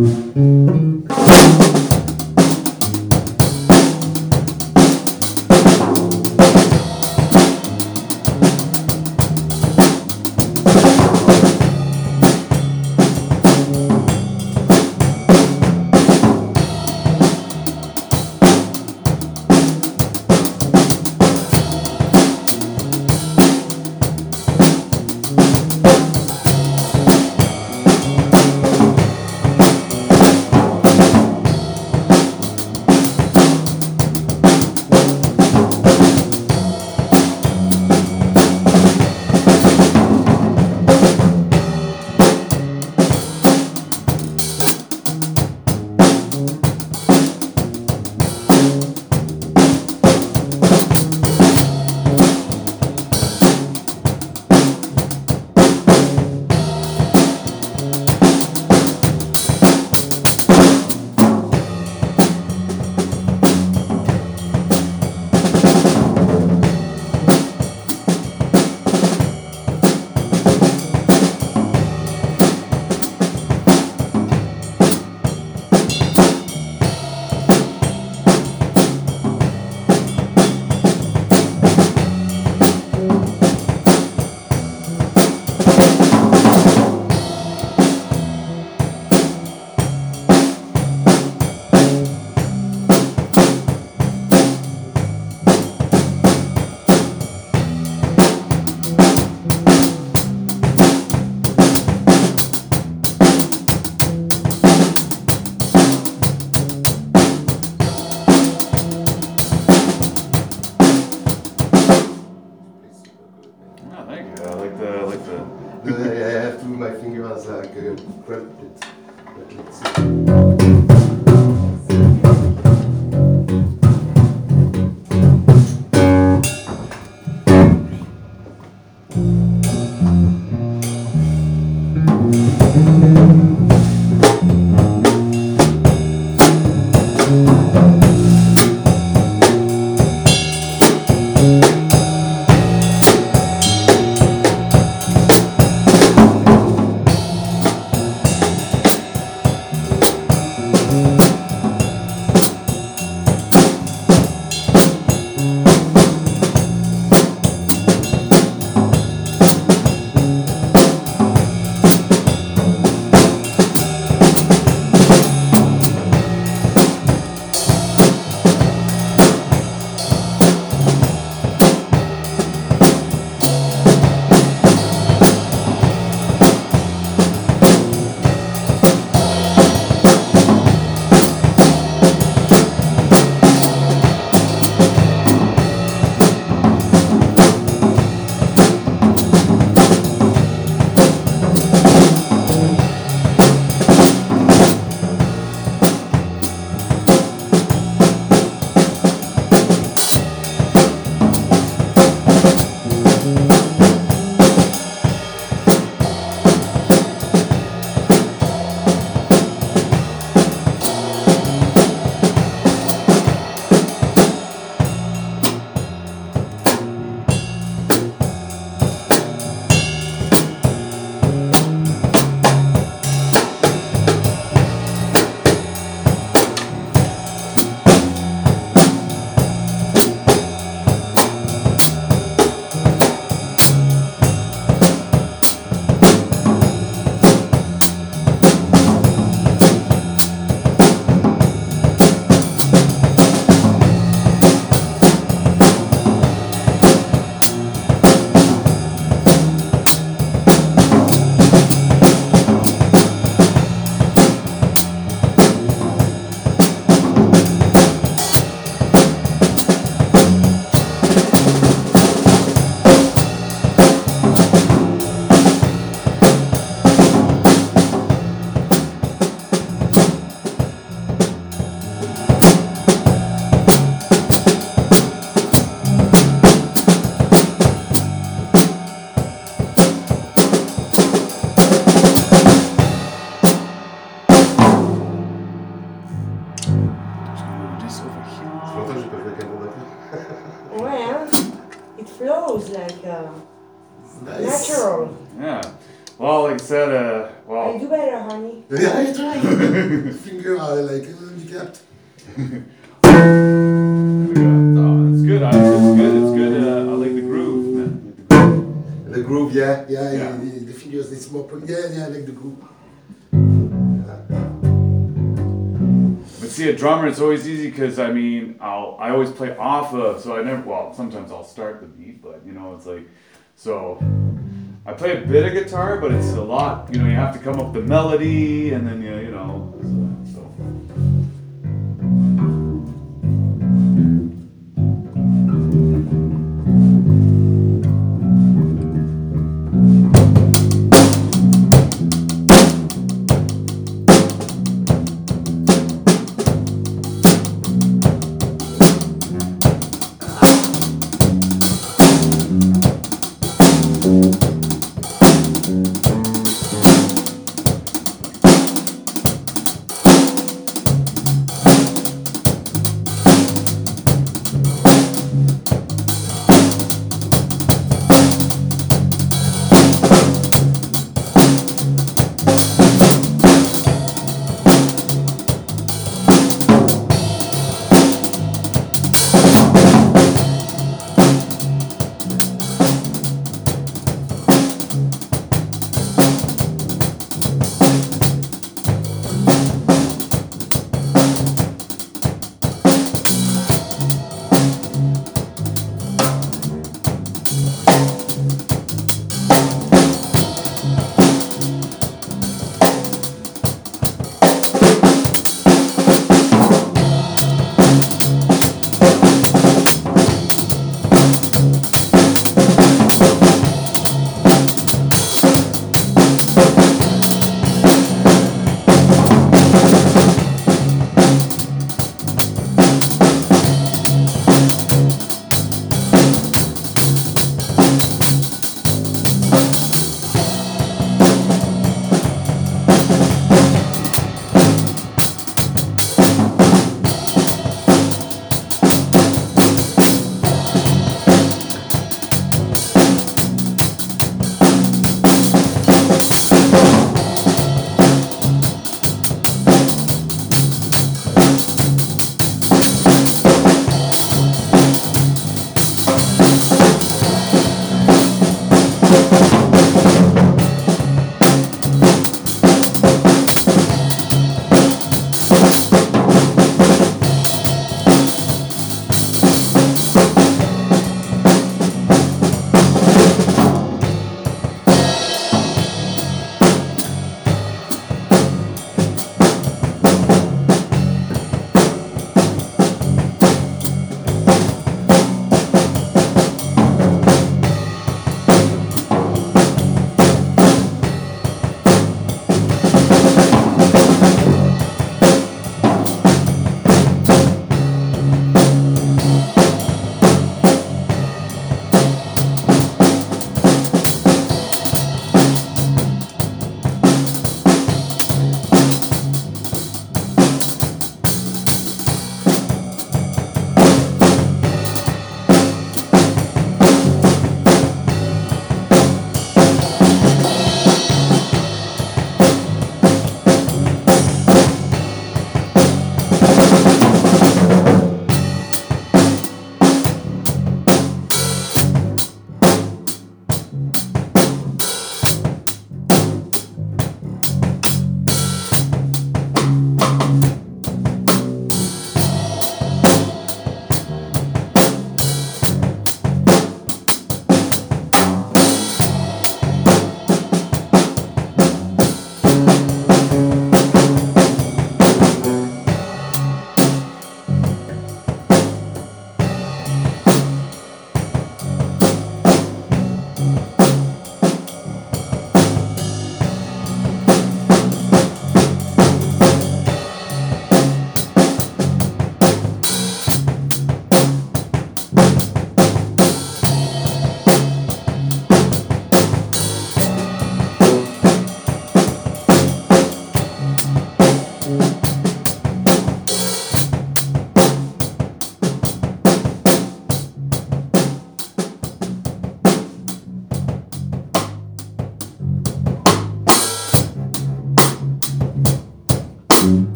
I have to move my finger as like grab it. Let's see. do better, honey. Yeah, I try. Finger like handicapped. It's good. It's good. I like the groove, man. The groove, yeah. Yeah. The fingers, it's more. Yeah, I like the groove. But see, a drummer, it's always easy because I always play off of. So I never. Well, sometimes I'll start the beat, but it's like, so. I play a bit of guitar, but it's a lot. You have to come up with the melody, and then so.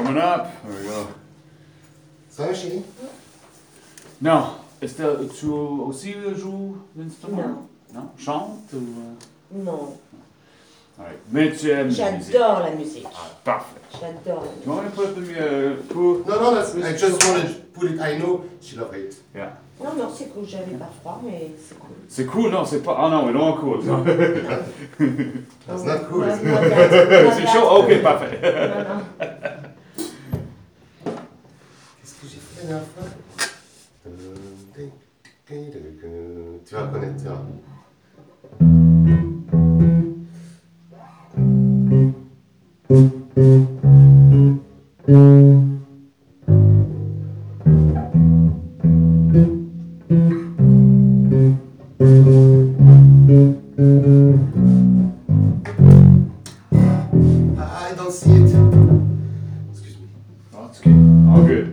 coming up. There we go. Ça va, chérie? Non. Estelle, tu aussi joues l'instrument? Non. Chante ou... Non. Alright. Mais tu aimes la musique. J'adore la musique. Ah, parfait. J'adore la musique. You want me to put the pour... No, that's, I just wanted to put it, I know she loves it. Yeah. Non, non, c'est cool. J'avais pas froid, mais c'est cool. C'est cool, non, c'est pas... Ah non, we don't want cool. No. That's not cool, Moi, is it? moi, là, C'est chaud? Ok, parfait. Non, non. Qu'est-ce que j'ai fait la dernière fois? Tu vas reconnaître, tu vois. I don't see it. Excuse me. Oh, it's okay. All good.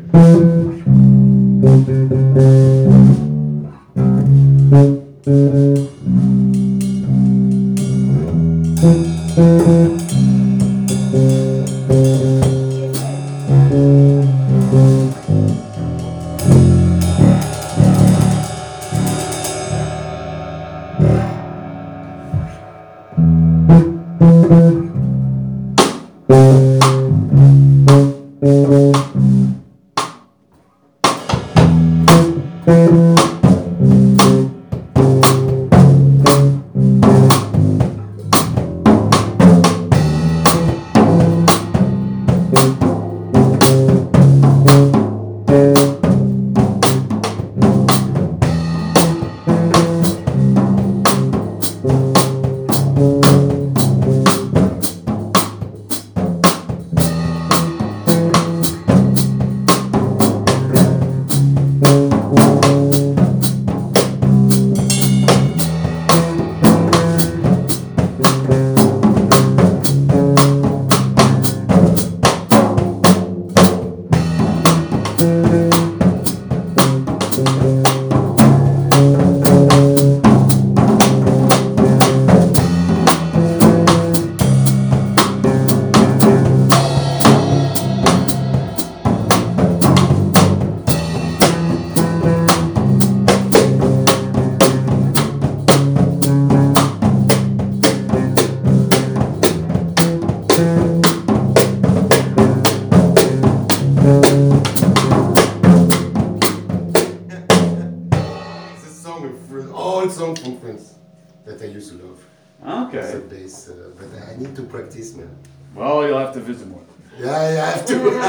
Old song from France that I used to love. Okay. It's a bass, but I need to practice, man. Well, you'll have to visit more. Yeah, I have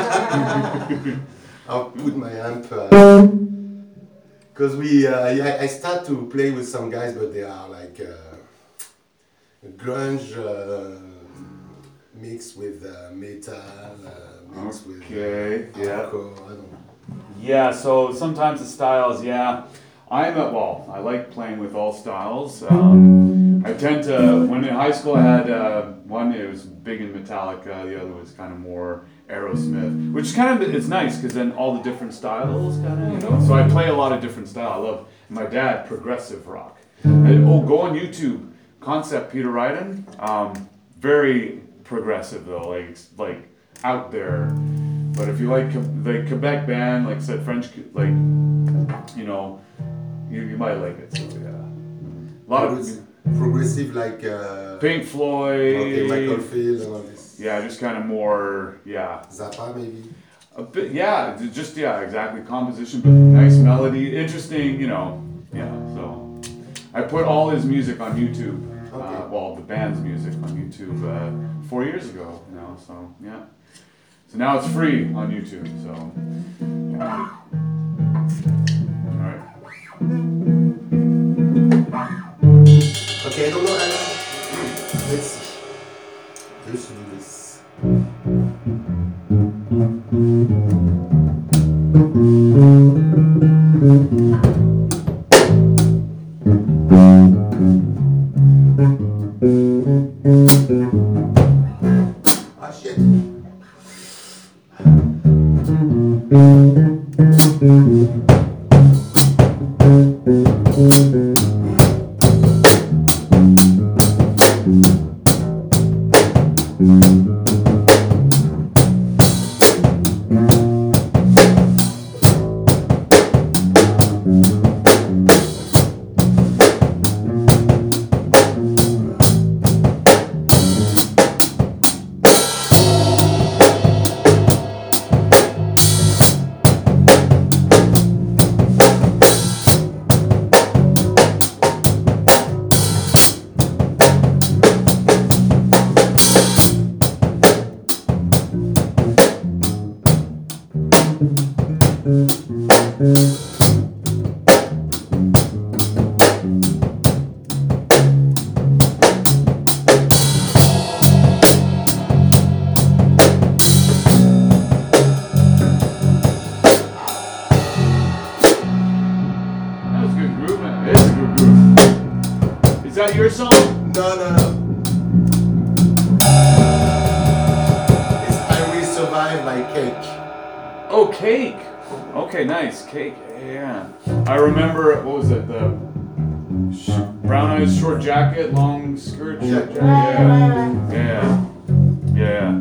to. I'll put my amp. Because I start to play with some guys, but they are like grunge mixed with metal, mixed with Okay, yeah. hardcore, I don't know. Yeah, so sometimes the styles, yeah. I like playing with all styles. I tend to, when in high school I had one, it was big in Metallica, the other was kind of more Aerosmith, which kind of, it's nice because then all the different styles kind of, you know. So I play a lot of different styles. I love, my dad, progressive rock. Go on YouTube, Concept Peter Ryden, very progressive though, like out there. But if you like the Quebec band, like I said, French, like, you know, you might like it. So yeah, a lot of progressive like Pink Floyd, okay, Michael Field and all this. Yeah, just kind of more, yeah. Zappa maybe. A bit, yeah, just yeah, exactly. Composition, but nice melody, interesting, you know. Yeah, so I put all his music on YouTube. Okay. Well, the band's music on YouTube 4 years ago now. So yeah. So now it's free on YouTube. So yeah. All right. Okay, I don't know. Let's see. Let's do this. Ah shit. Is that your song? No. It's I Will Survive by Cake. Oh, Cake. Okay, nice. Cake. Yeah. I remember, what was it? The brown eyes, short jacket, long skirt, short jacket. Yeah.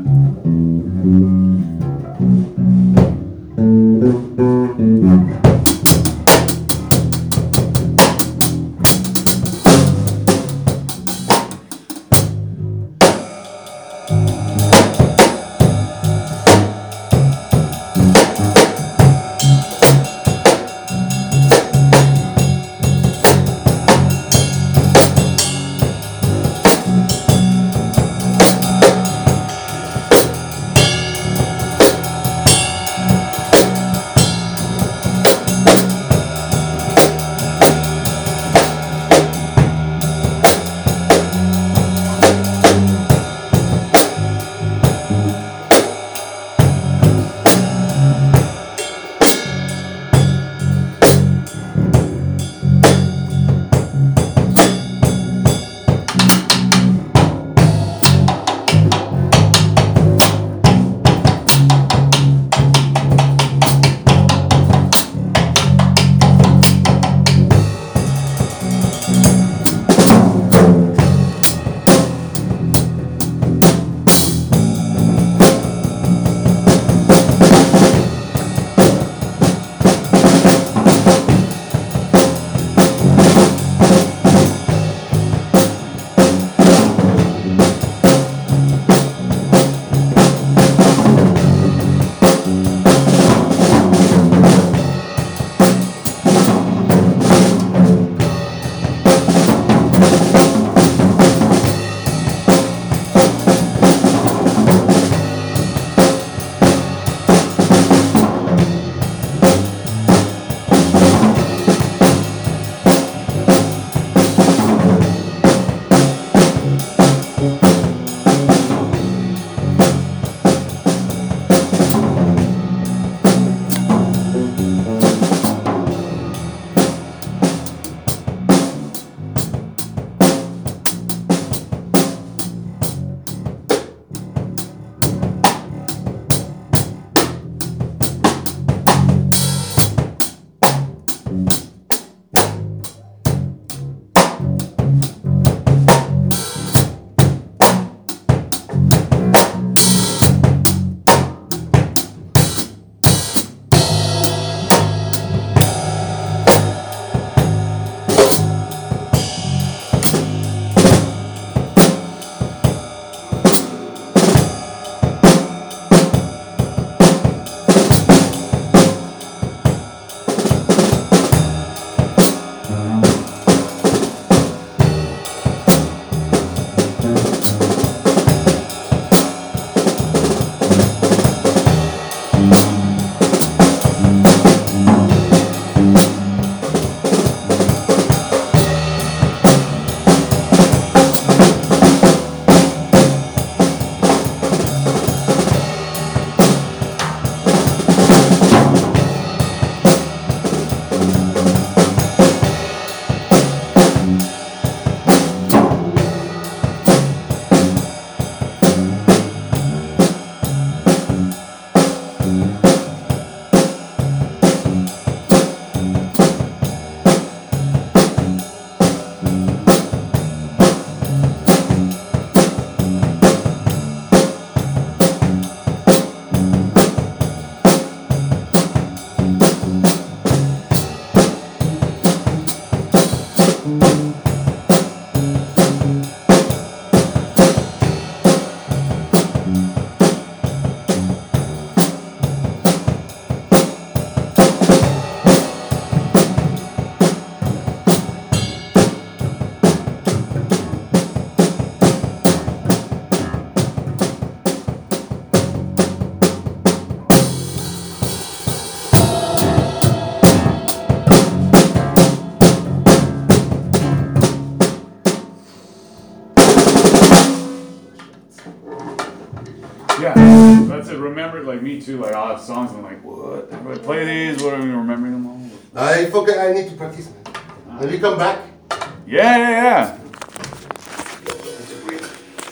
Yeah, that's it. Remember, like me too. Like I'll have songs. And I'm like, what? How do I play these? What am I remembering them all? I forget. I need to practice, man. Will you come back? Yeah.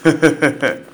it.